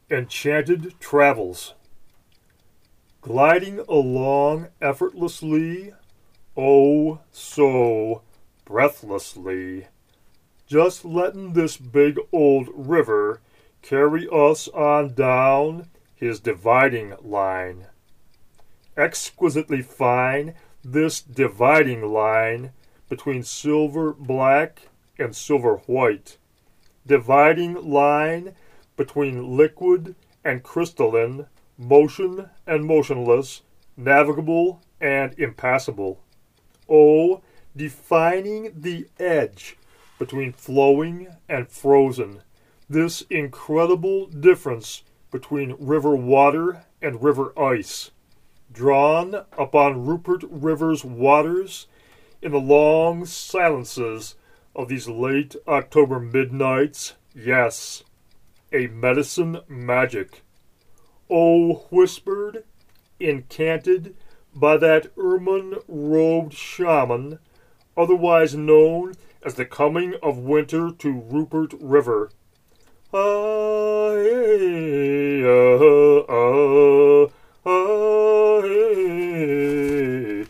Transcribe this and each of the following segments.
Enchanted Travels. Gliding along effortlessly, oh so breathlessly. Just letting this big old river carry us on down his dividing line. Exquisitely fine, this dividing line between silver black and silver white. Dividing line between liquid and crystalline, motion and motionless, navigable and impassable. Oh, defining the edge between flowing and frozen, this incredible difference between river water and river ice, drawn upon Rupert River's waters in the long silences of these late October midnights, yes, a medicine magic. Oh, whispered, enchanted by that ermine-robed shaman, otherwise known as the coming of winter to Rupert River. Ah, hey, hey,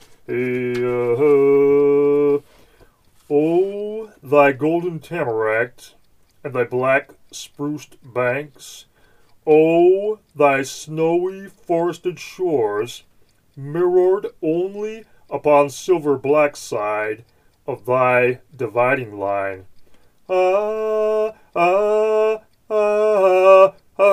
hey, oh, thy golden tamarack and thy black spruced banks, oh, thy snowy forested shores, mirrored only upon silver black side of thy dividing line. Ah, ah, ah,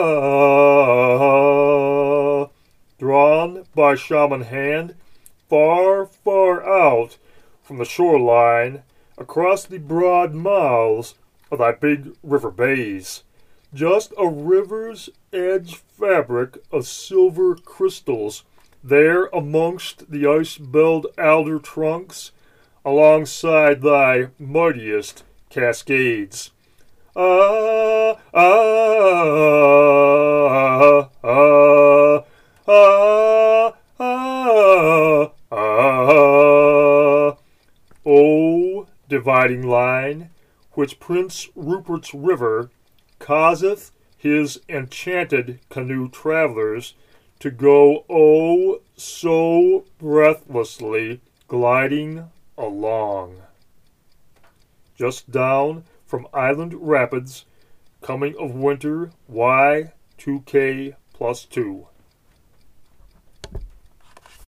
ah, drawn by shaman hand, far, far out from the shoreline, across the broad mouths of thy big river bays, just a river's edge fabric of silver crystals, there amongst the ice-belled alder trunks, alongside thy mightiest cascades. Ah, ah, ah, ah, ah, ah. O dividing line, which Prince Rupert's River causeth his enchanted canoe travelers to go oh so breathlessly gliding along. Just down from Island Rapids, coming of winter Y2K+2.